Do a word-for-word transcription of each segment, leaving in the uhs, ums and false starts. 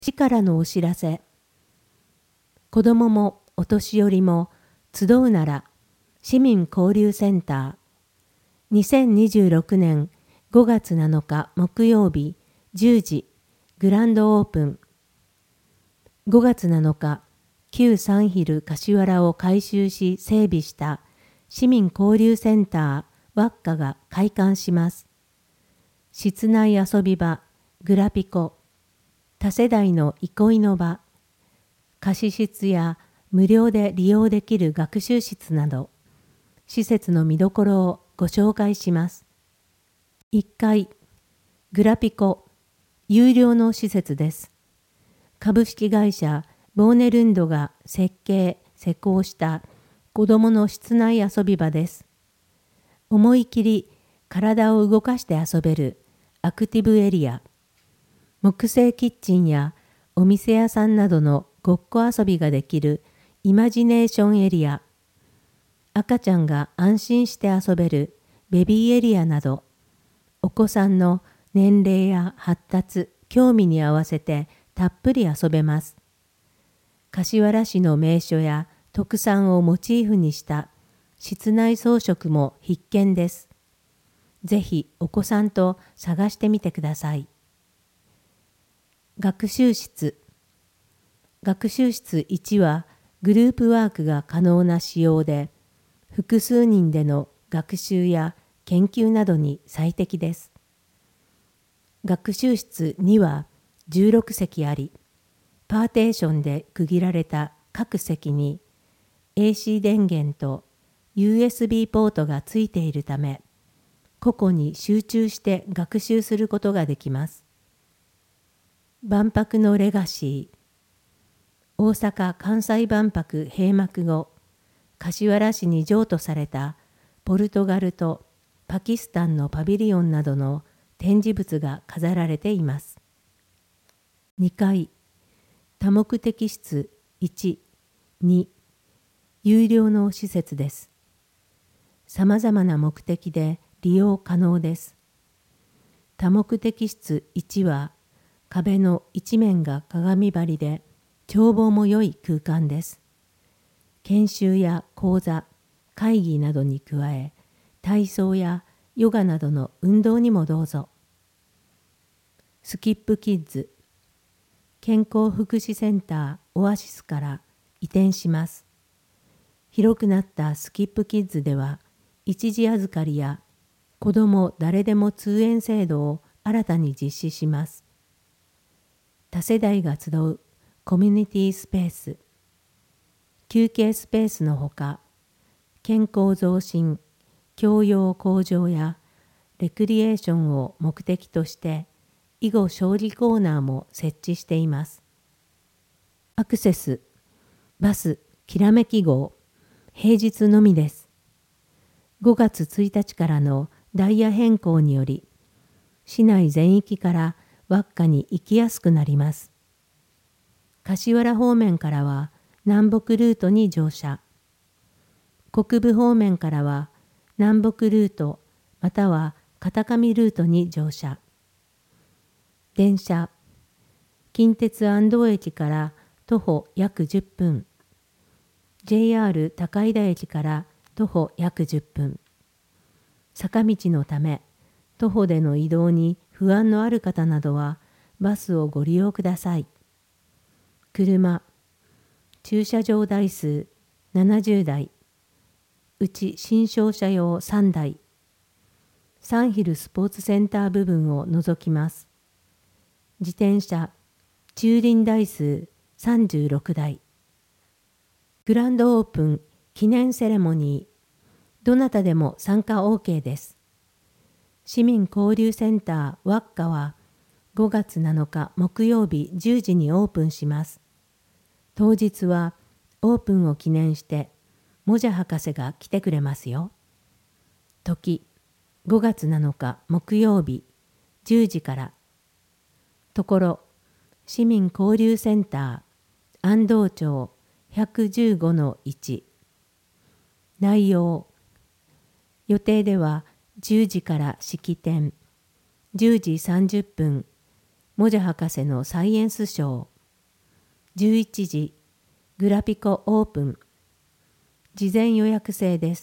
市からのお知らせ。子どももお年寄りも集うなら市民交流センター。にせんにじゅうろくねんごがつなのか木曜日じゅうじグランドオープン。ごがつなのか、旧サンヒル柏原を改修し整備した市民交流センターワッカが開館します。室内遊び場、グラピコ、多世代の憩いの場、貸室や無料で利用できる学習室など、施設の見どころをご紹介します。いっかい、グラピコ、有料の施設です。株式会社ボーネルンドが設計・施工した子どもの室内遊び場です。思い切り体を動かして遊べるアクティブエリア、木製キッチンやお店屋さんなどのごっこ遊びができるイマジネーションエリア、赤ちゃんが安心して遊べるベビーエリアなど、お子さんの年齢や発達、興味に合わせてたっぷり遊べます。柏原市の名所や特産をモチーフにした室内装飾も必見です。ぜひお子さんと探してみてください。学習室。学習室いちはグループワークが可能な仕様で、複数人での学習や研究などに最適です。学習室にはじゅうろくせきあり、パーテーションで区切られた各席に エーシー 電源と ユーエスビー ポートがついているため、個々に集中して学習することができます。万博のレガシー。大阪・関西万博閉幕後、柏原市に譲渡されたポルトガルとパキスタンのパビリオンなどの展示物が飾られています。にかい、多目的室いち、に、有料の施設です。さまざまな目的で利用可能です。多目的室いちは、壁の一面が鏡張りで、眺望も良い空間です。研修や講座、会議などに加え、体操やヨガなどの運動にもどうぞ。スキップキッズ。健康福祉センターオアシスから移転します。広くなったスキップキッズでは、一時預かりや子ども誰でも通園制度を新たに実施します。多世代が集うコミュニティスペース、休憩スペースのほか、健康増進、教養向上やレクリエーションを目的として囲碁将棋コーナーも設置しています。アクセス、バス、きらめき号、平日のみです。ごがつついたちからのダイヤ変更により、市内全域からワッカに行きやすくなります。柏原方面からは南北ルートに乗車。国部方面からは南北ルートまたは片上ルートに乗車。電車、近鉄安藤駅から徒歩約じゅっぷん。ジェイアール 高井田駅から徒歩約じゅっぷん。坂道のため、徒歩での移動に不安のある方などはバスをご利用ください。車、駐車場台数ななじゅうだい、うち新商車用さんだい、サンヒルスポーツセンター部分を除きます。自転車、駐輪台数さんじゅうろくだい。グランドオープン記念セレモニー、どなたでも参加 オーケー です。市民交流センターワッカはごがつなのか木曜日じゅうじにオープンします。当日はオープンを記念してモジャ博士が来てくれますよ。時、ごがつなのか木曜日じゅうじから。ところ、市民交流センター安藤町 ひゃくじゅうごのいち。内容、予定ではじゅうじから式典、じゅうじさんじゅっぷん、モジャ博士のサイエンスショー、 じゅういちじ、グラピコオープン。事前予約制です。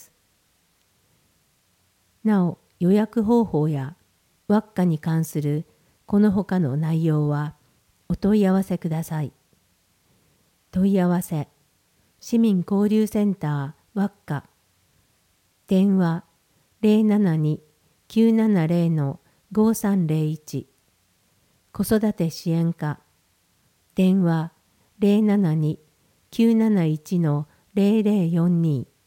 なお、予約方法やワッカに関するこの他の内容はお問い合わせください。問い合わせ、市民交流センターワッカ。電話ゼロななに きゅうななゼロのごさんゼロいち。子育て支援課。電話ゼロななに きゅうなないちのゼロゼロよんに。